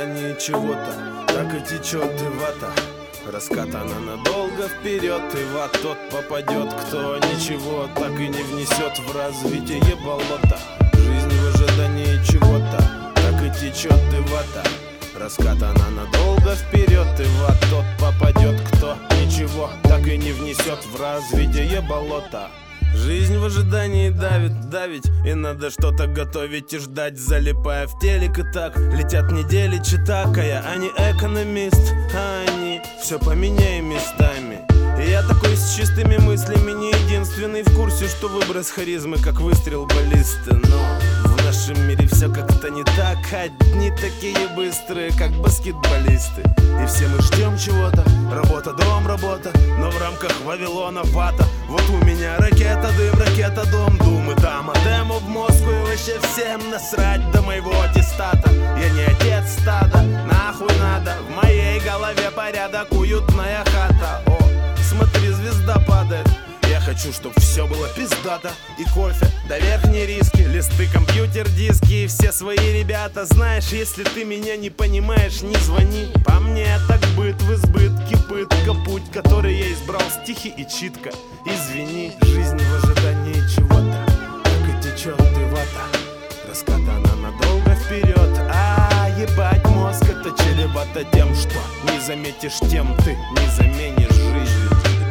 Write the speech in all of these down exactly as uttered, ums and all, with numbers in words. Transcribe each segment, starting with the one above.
ожидании чего-то, так и течет и вата. Раскатана надолго вперед, и в ад тот попадет, кто ничего так и не внесет в развитие болота. Жизнь в ожидании чего-то, так и течет и вата. Раскатана надолго вперед, и в ад тот попадет, кто ничего так и не внесет в развитие болота. Жизнь в ожидании давит, давить, и надо что-то готовить и ждать, залипая в телек. И так летят недели, читакая, а не экономист, а они все поменяй местами. И я такой с чистыми мыслями, не единственный в курсе, что выброс харизмы как выстрел баллисты. Но в нашем мире все как-то не так, одни такие быстрые, как баскетболисты. И все мы ждем чего-то, работа, дом, работа, но в рамках Вавилона вата. Вот у меня ракета, дым, ракета, дом, дум и дама, демо в Москву, и вообще всем насрать до моего аттестата. Я не отец стада, нахуй надо, в моей голове порядок, уютная хата. О, смотри, звезда падает. Я хочу, чтоб все было пиздато. И кофе, да верхние риски, листы, компьютер, диски и все свои ребята. Знаешь, если ты меня не понимаешь, не звони. По мне так быт в избытке, пытка, путь, который я избрал, стихи и читка. Извини, жизнь в ожидании чего-то, так и течет и вата. Раскатана надолго вперед, а ебать мозг, это чревато тем, что не заметишь, тем ты не заменишь жизнь.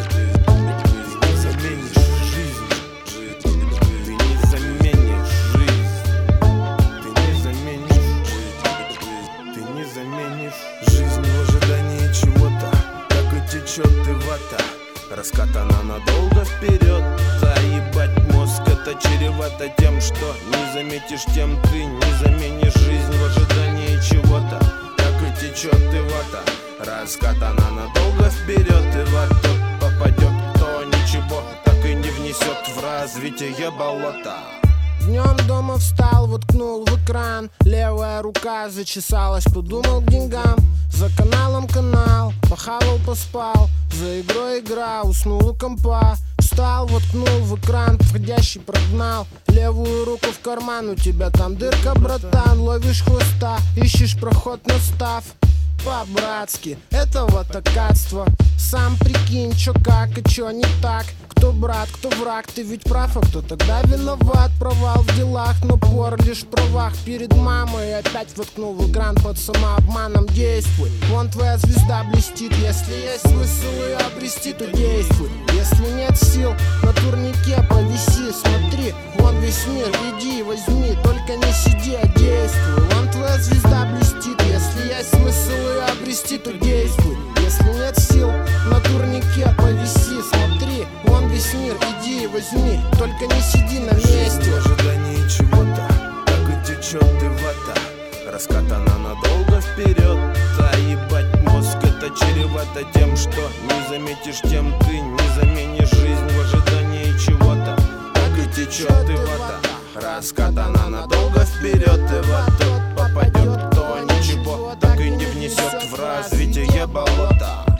Жизнь в ожидании чего-то, так и течет и вата. Раскатана надолго вперед, а ебать мозг, это чревато тем, что не заметишь, тем ты не заменишь. Жизнь в ожидании чего-то, так и течет и вата. Раскатана надолго вперед, и в ад тот попадет, кто ничего так и не внесет в развитие болота. Днем дома встал, воткнул в экран, левая рука зачесалась, подумал к деньгам. За каналом канал, похавал, поспал, за игрой игра, уснул у компа. Встал, воткнул в экран, входящий прогнал, левую руку в карман, у тебя там дырка, братан. Ловишь хвоста, ищешь проход, настав по-братски, это вот такатство. Сам прикинь, чё как и чё не так. Кто брат, кто враг, ты ведь прав, а кто тогда виноват? Провал в делах, но пор лишь в правах. Перед мамой опять воткнул в экран, под самообманом действуй. Вон твоя звезда блестит, если есть смысл ее обрести, то действуй. Если нет сил, на турнике повиси, смотри, вон весь мир, иди возьми, только не сиди, а действуй. Вон твоя звезда блестит, если есть смысл ее обрести, то действуй. Если нет сил, на турнике повиси, смотри, вон весь мир, иди и возьми, только не сиди на месте. Жизнь в ожидании чего-то, так и течет и вата. Раскатана надолго вперед, а ебать мозг, это чревато тем, что не заметишь, тем ты не заменишь. Жизнь в ожидании чего-то, так и течет и вата. Раскатана надолго вперед, и в ад тот попадет, кто ничего так и не внесет в развитие болота.